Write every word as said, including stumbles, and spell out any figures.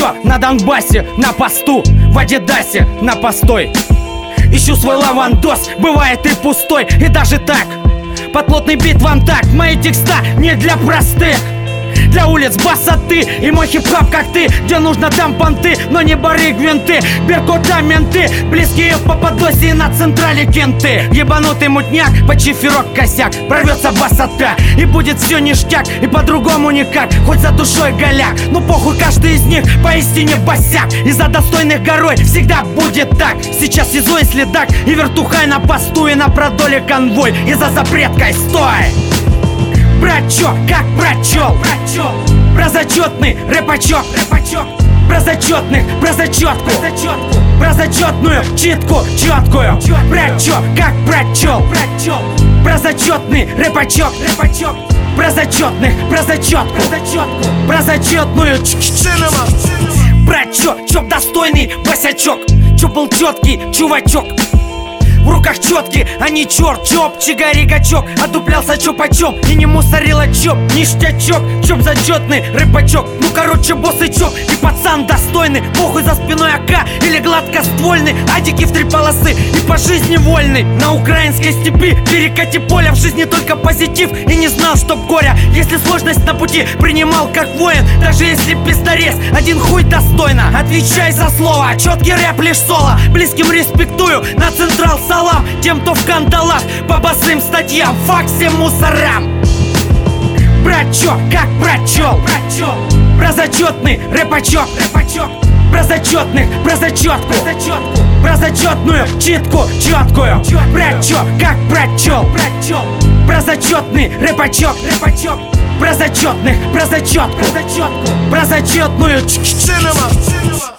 чё, на Донбассе, на посту, в Адидасе, на постой. Ищу свой лавандос, бывает и пустой. И даже так, под плотный бит ван так. Мои текста не для простых, для улиц басоты. И мой хип-хоп как ты, где нужно там понты, но не бары гвинты, беркута менты, близкие в Пападосе и на централе кенты. Ебанутый мутняк, под чиферок косяк, прорвется басота и будет все ништяк. И по-другому никак, хоть за душой голяк. Ну похуй, каждый из них поистине босяк. И за достойных горой всегда будет так. Сейчас СИЗО и следак, и вертухай на посту, и на продоле конвой, и за запреткой стой. Брачок, как прочел, прочел. Про зачетный рэпачок, рэпачок. Про зачетных, про зачетку, зачетку. Про зачетную читку, четкую. Брачок, как прочел, прочел. Про зачетный рэпачок, рэпачок. Про зачетных, про зачетку, зачетку. Про зачетную брачок, чоп достойный босячок. Чоп был четкий чувачок. В руках четки, а не черт, чоп, чигаригачок. Отуплялся чопачом и не мусорила чоп. Ништячок, чоп зачетный, рэпачок. Ну короче, босс и чоп, и пацан достойный. Похуй за спиной АК или гладкоствольный. Адики в три полосы и по жизни вольный. На украинской степи перекати поля. В жизни только позитив и не знал, чтоб горя. Если сложность на пути принимал как воин. Даже если пиздорез, один хуй достойно. Отвечай за слово, четкий рэп лишь соло. Близким респектую, на централ салам тем, кто в кандалах, по босым статьям, фак всем мусорам. Брачок, как прочел, прочел. Про зачетный рэпачок, рэпачок. Про зачетных, про зачетку, зачетку. Про зачетную читку, четкую. Брачок, как прочел, прочел. Про зачетный рэпачок, рэпачок. Про зачетных, про зачетку, зачетку. Про зачетную